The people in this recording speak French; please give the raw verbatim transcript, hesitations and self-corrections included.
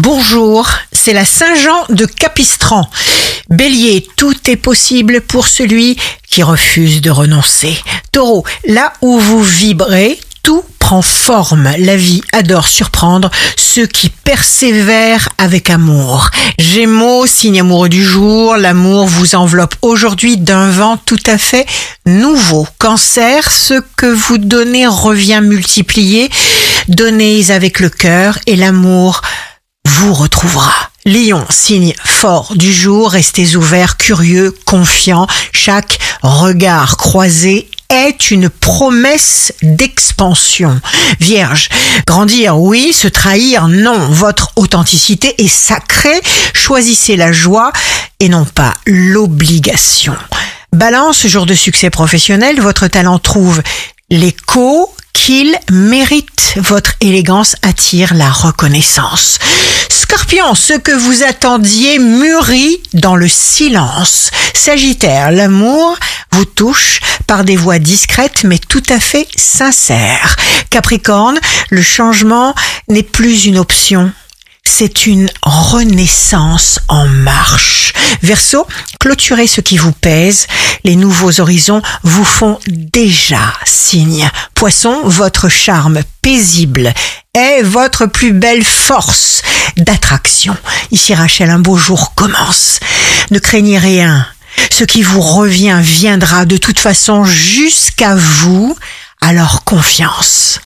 Bonjour, c'est la Saint-Jean de Capistran. Bélier, tout est possible pour celui qui refuse de renoncer. Taureau, là où vous vibrez, tout prend forme. La vie adore surprendre ceux qui persévèrent avec amour. Gémeaux, signe amoureux du jour, l'amour vous enveloppe aujourd'hui d'un vent tout à fait nouveau. Cancer, ce que vous donnez revient multiplié. Donnez avec le cœur et l'amour vous retrouvera. Lion, signe fort du jour, restez ouverts, curieux, confiants. Chaque regard croisé est une promesse d'expansion. Vierge, grandir, oui, se trahir, non. Votre authenticité est sacrée. Choisissez la joie et non pas l'obligation. Balance, jour de succès professionnel, votre talent trouve l'écho qu'il mérite. Votre élégance attire la reconnaissance. Scorpion, ce que vous attendiez mûrit dans le silence. Sagittaire, l'amour vous touche par des voix discrètes mais tout à fait sincères. Capricorne, le changement n'est plus une option. C'est une renaissance en marche. Verseau, clôturez ce qui vous pèse. Les nouveaux horizons vous font déjà signe. Poisson, votre charme paisible est votre plus belle force d'attraction. Ici Rachel, un beau jour commence. Ne craignez rien. Ce qui vous revient viendra de toute façon jusqu'à vous. Alors confiance.